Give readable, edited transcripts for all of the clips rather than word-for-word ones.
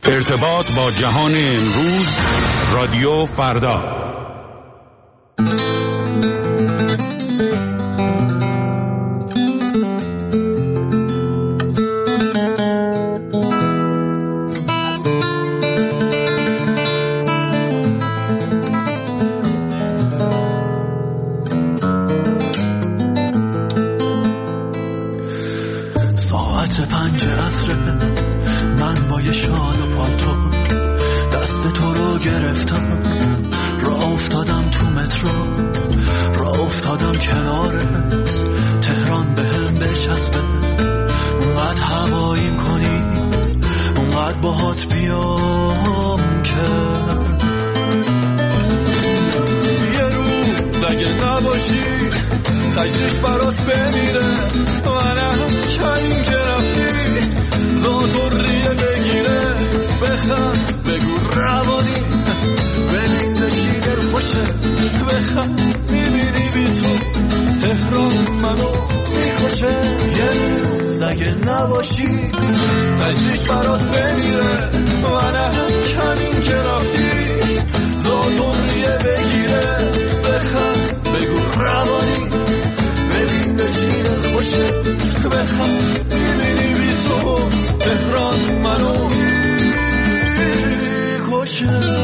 ارتباط با جهان امروز، رادیو فردا. ساعت 5 عصر من با یه شال و پالتو دست تو رو گرفتم، راه افتادم تو مترو، راه افتادم کنارت، تهران بهم بچسبه، اونقدر هواییم کنی، اونقدر باهات بیام که یه روز اگه نباشی خشش برات بمیره، منم کلیم که رفتی زاتوریه بگیره، بخند بگو روانی ببین داشتی دل خوشه، بخند میبینی بی تو تهران منو میکشه، یه روز اگه نباشی خشش برات بمیره، منم کلیم که رفتی زاتوریه بگیره، بخند بگو روانی ببین داشتی دل خوشه، بخند میبینی بی تو تهران منو میکشه.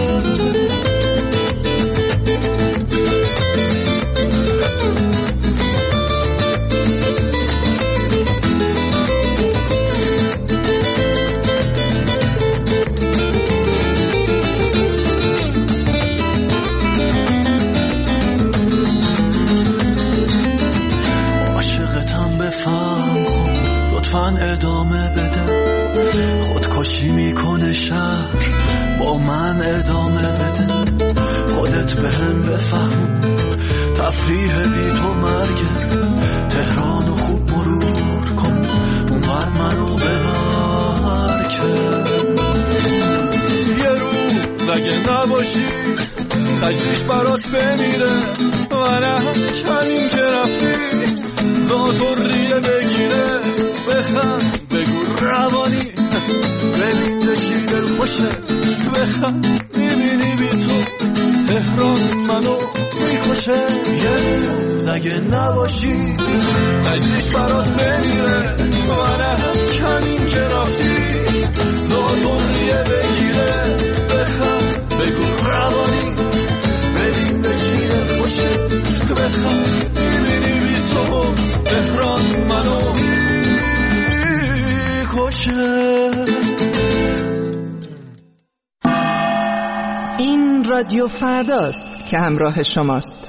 ادامه بده، خودکشی میکنه شهر با من ادامه بده، خودت بهم بفهم تفریح بی تو مرگه، تهرانو خوب مرور کن اونور منو ببر که یه روز اگه نباشی خشیش برات بمیره، منم کلیم که رفتی زاتوریه بگیره، بخند بگو روانی ببین داشتی دل خوشه، بخند میبینی بی تو تهران منو میکشه، یه روز اگه نباشی خشیش برات بمیره، منم کلیم که رفتی زاتوریه بگیره، بخند بگو روانی ببین داشتی دل خوشه، بخند میبینی بی تو تهران منو این رادیو فرداست که همراه شماست.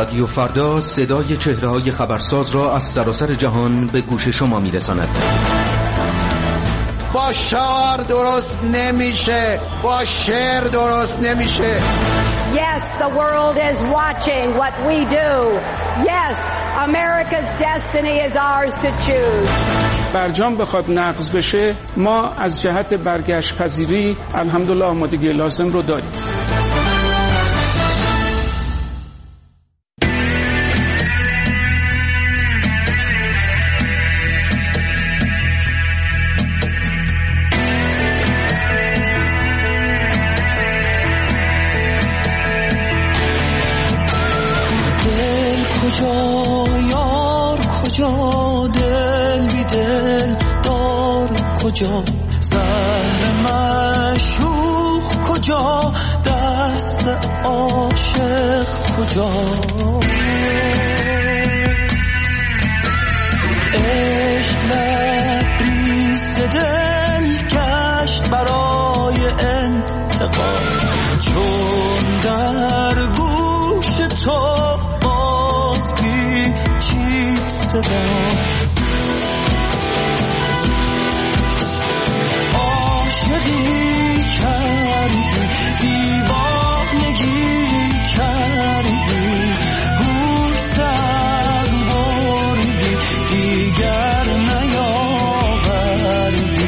رادیو فردا صدای چهره‌های خبرساز را از سراسر جهان به گوش شما می‌رساند. با شعار درست نمیشه، با شعر درست نمیشه. Yes, the world is watching what we do. Yes, America's destiny is ours to choose. برجام بخواد نقض بشه، ما از جهت برگشت پذیری الحمدلله آمادگی لازم رو داریم. کجا زهر معشوق کجا دست عاشق کجا عشق لبریز دل گشت برای انتقام چون در گوش تو باز پیچید صدا کردی دیوانگی کردی هوش در بردی دیگر نیاوردی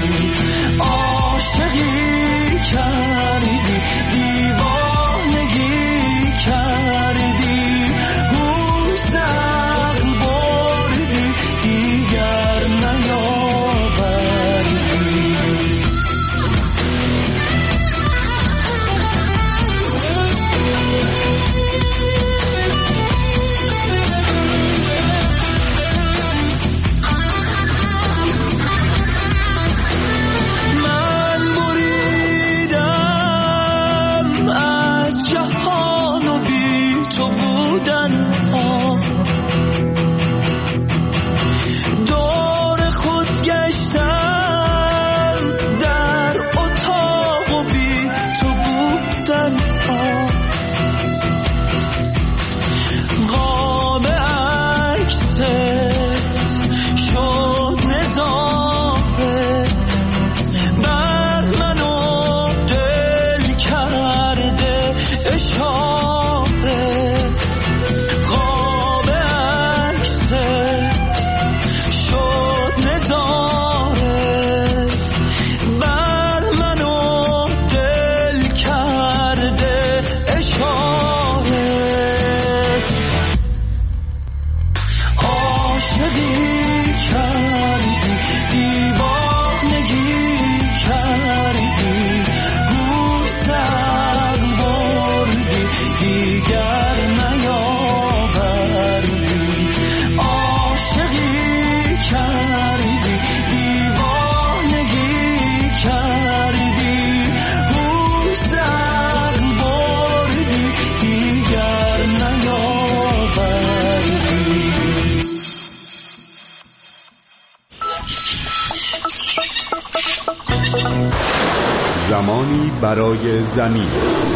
عاشقی کردی دیوانگی کردی هوش در بردی دیگر نیاوردی زمانی برای زمین.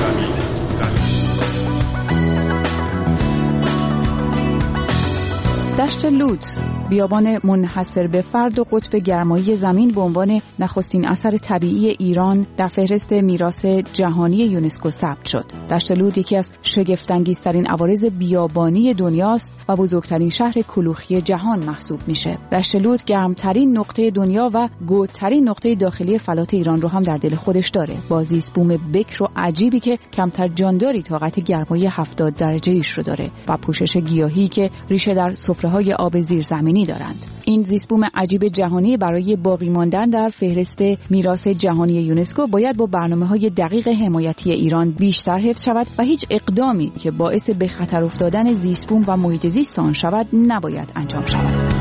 دشت لودز، بیابان منحصر به فرد و قطب گرمایی زمین به عنوان نخستین اثر طبیعی ایران در فهرست میراث جهانی یونسکو ثبت شد. دشت لودز یکی از شگفت‌انگیزترین عوارض بیابانی دنیاست و بزرگترین شهر کلوخی جهان محسوب میشه. دشت لودز گرمترین نقطه دنیا و گودترین نقطه داخلی فلات ایران رو هم در دل خودش داره، با زیست بوم بکر و عجیبی که کمتر جانداری طاقت گرمای 70 درجه ایش رو داره و پوشش گیاهی که ریشه در سفره‌های آب زیرزمینی دارند. این زیست بوم عجیب جهانی برای باقی ماندن در فهرست میراث جهانی یونسکو باید با برنامه‌های دقیق حمایتی ایران بیشتر حفظ شود و هیچ اقدامی که باعث به خطر افتادن زیست بوم و محیط زیست آن شود نباید انجام شود.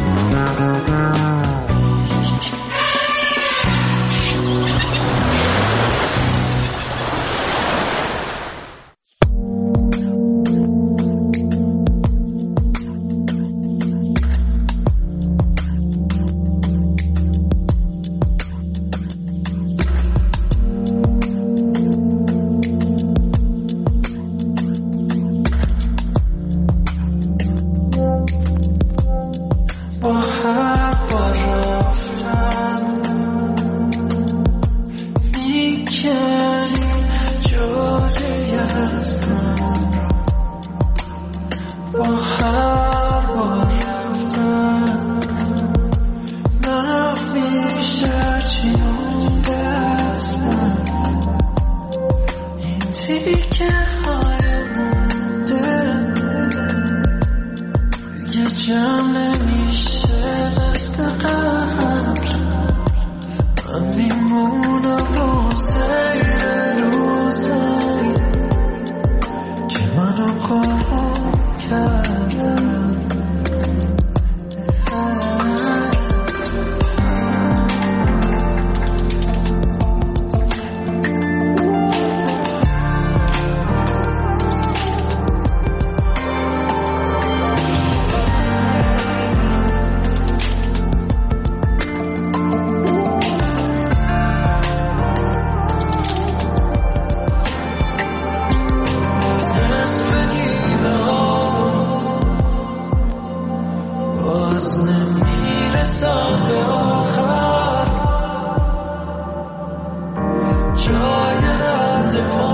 آخر جای رد پا